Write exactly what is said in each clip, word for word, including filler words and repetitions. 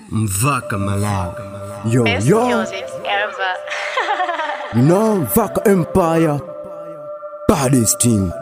Mvaka Malawi. Yo, Best yo, music ever. you know, Vaka Empire, baddest team.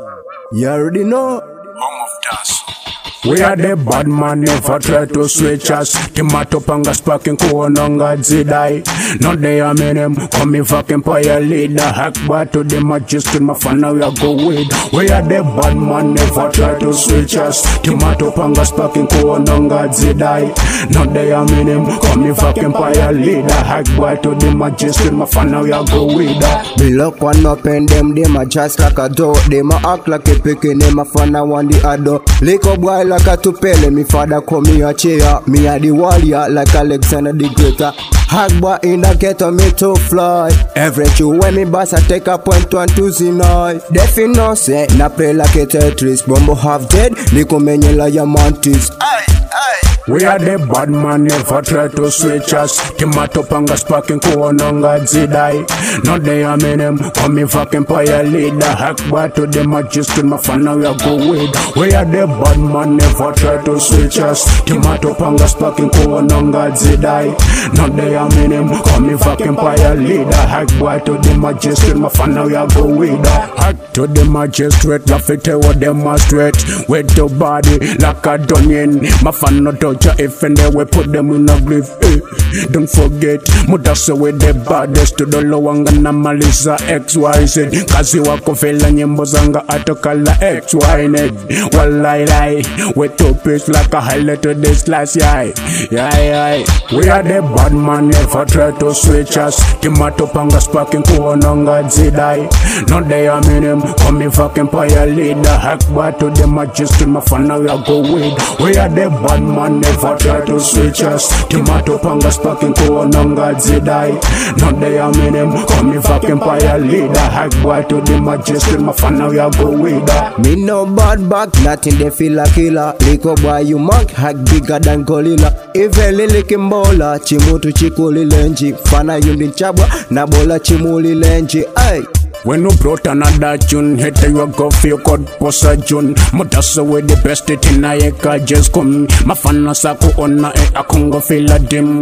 You already know. Home of dust. We are the bad man, never try to switch us. Tomato panga sparking kuononga zidai. No they are menem, come in fucking empire leader. Hack bar to the majestic, my fan now we are go with. We are the bad man, never try to switch us. Tomato panga sparking kuononga zidai. No they are menem, come in fucking empire leader. Hack bar to the majestic, my fan now we are go with. Me look one up and them, them a just like a dog. Them a act like a picking, them a fan I want the other. Lick up boy like a tupele, me father call me a chair. Me a the warrior like Alexander the Greater. Hagba in the ghetto, me to fly. Every true when me boss I take a point one to zinai. Defi no say, na play like a Tetris. Bumbo half dead, liko menye la ya mantis. Aye, aye. We are the bad man, never try to switch us. Tomato panga sparking kuononga zidai. No they are menem, come in fucking empire leader. Hack bar to the majestic, my fan now we are go with. We are the bad man, never try to switch us. Tomato panga sparking kuononga zidai. No they are menem, come in fucking empire leader. Hack bar to the majestic, my fan now we are go with. Hack to the magistrate, laugh it what demonstrate. With the body like a dunion. My fan not if and then we put them in a grave, eh. Don't forget, Mudasa with the baddest to the low and Malisa X Y Z. Cause you are confela nyembozanga atokala X Y Z. Well, I lie, we two piece like a highlight to this last year. Yeah, yeah. We are the bad man, never try to switch us. Tomato panga sparking kuononga zidai. No they are menem, come in fucking empire leader. Hack bar to the majestic, my fan now we are go with. We are the bad man, never try to switch us. Tomato panga sparking kuononga zidai. No they are menem, come in fucking empire leader. Hack bar to the majestic, my fan now we are go with. Me no bad back, nothing they feel a killer. Liko boy you mark, hack bigger than gorilla. Even lili kimbola, chimutu chikuli lenji. Fana yundi chabwa, na bola chimuli lenji. Ay. When you brought another tune, hit you go feel called Posa June. Mudasa with the best it in Ayeka just come. Mafana Sako on a Congo feel a dim.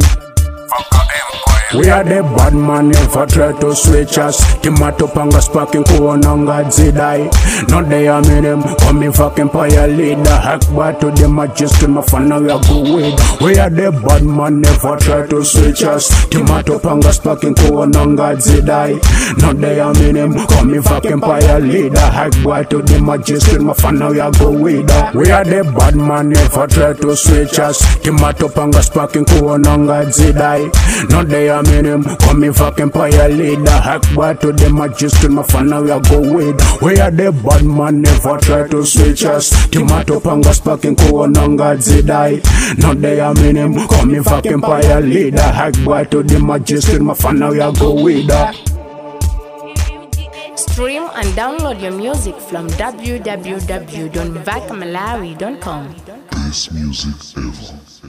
We are the bad man, never try to switch us. Tomato panga sparking kuononga zidai. No they are menem, come in fucking empire leader. Hack bar to the majestic, my fan now we are go with. We are the bad man, never try to switch us. Tomato panga sparking kuononga zidai. No they are menem, come in fucking empire leader. Hack bar to the majestic, my fan now we are go with. We are the bad man, never try to switch us. Tomato panga sparking kuononga zidai. No they are menem, come in fucking empire leader. Hack bar to the majestic, my fan now we are go with. We are the bad man, never try to switch us. Tomato panga sparking kuononga zidai. No they are menem, come in fucking empire leader. Hack bar to the majestic, my fan now we are go with. Stream and download your music from w w w dot vaka malawi dot com. Best music ever.